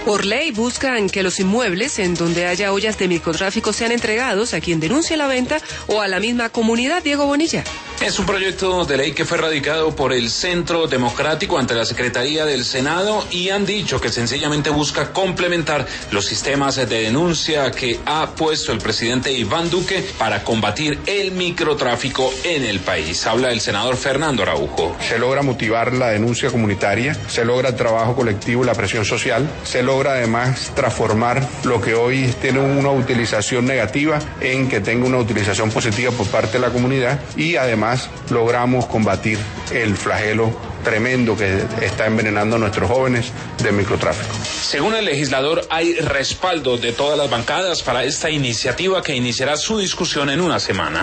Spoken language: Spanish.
Por ley buscan que los inmuebles en donde haya ollas de microtráfico sean entregados a quien denuncie la venta o a la misma comunidad. Diego Bonilla. Es un proyecto de ley que fue radicado por el Centro Democrático ante la Secretaría del Senado y han dicho que sencillamente busca complementar los sistemas de denuncia que ha puesto el presidente Iván Duque para combatir el microtráfico en el país. Habla el senador Fernando Araujo. Se logra motivar la denuncia comunitaria, se logra el trabajo colectivo y la presión social, se logra además transformar lo que hoy tiene una utilización negativa en que tenga una utilización positiva por parte de la comunidad y además logramos combatir el flagelo tremendo que está envenenando a nuestros jóvenes del microtráfico. Según el legislador, hay respaldo de todas las bancadas para esta iniciativa que iniciará su discusión en una semana.